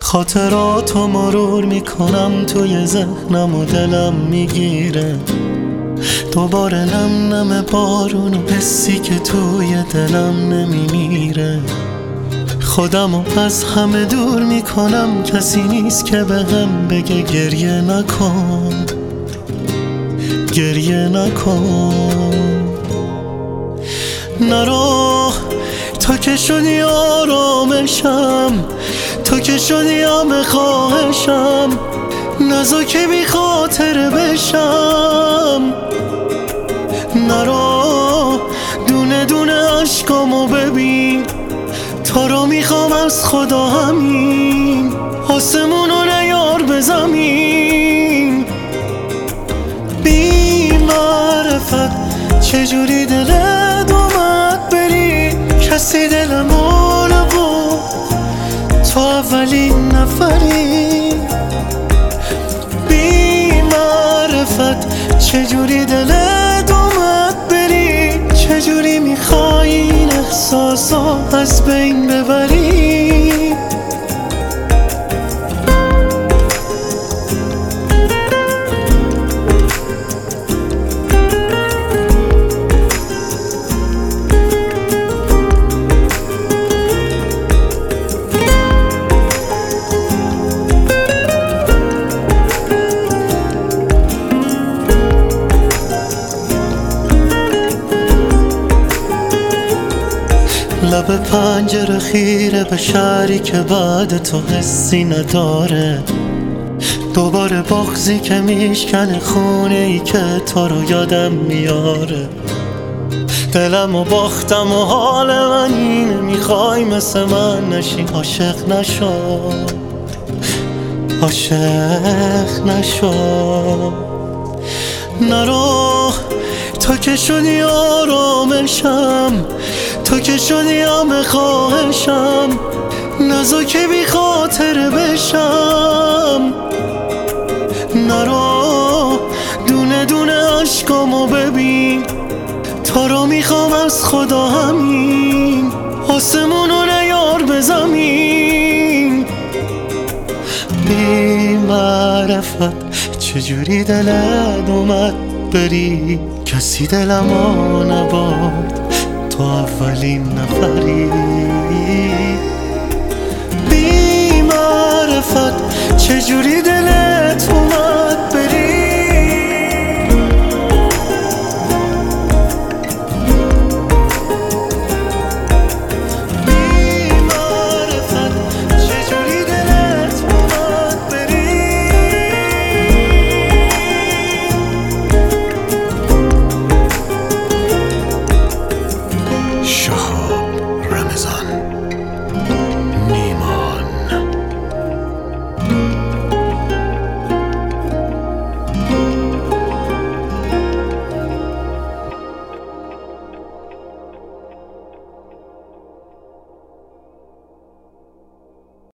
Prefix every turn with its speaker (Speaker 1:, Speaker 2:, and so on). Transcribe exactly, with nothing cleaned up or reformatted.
Speaker 1: خاطراتو مرور میکنم توی ذهنم و دلم میگیره دوباره نم نم بارون و حسی که توی دلم نمیمیره. خودم رو از همه دور میکنم، کسی نیست که بهم بگه گریه نکن گریه نکن. نرو تو که شدی آرامشم، تو که شدی همه خواهشم، نزا که بی خاطر بشم. نرو دونه دونه عشقامو ببین، تو رو میخوام از خدا همین، آسمونو نیار به زمین. بی معرفت چجوری دلت اومد بری، کسی دلمو نبود تو اولین نفری. بی معرفت چجوری دلت اومد بری، چجوری میخوای این احساسا از بین ببری. لب پنجره خیره به شهری که بعد تو حسی نداره، دوباره بغضی که میشکنه خونه ای که تو رو یادم میاره. دلم و باختم و حال من اینه، میخوای مثل من نشی، عاشق نشو عاشق نشو. نرو تو که شدی آرامشم، تو که شدی همه خواهشم، نزا که بی خاطر بشم. نرو دونه دونه عشقامو ببین، تو رو میخوام از خدا همین، آسمونو نیار به زمین. بی معرفت چجوری دلت اومد بری، کسی دلمو نبود تو اولین نفری. بی معرفت چجوری